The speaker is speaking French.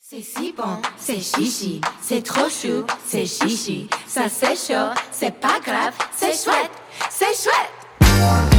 C'est si bon, c'est chichi, c'est trop chou, c'est chichi, ça c'est chaud, c'est pas grave, c'est chouette, c'est chouette.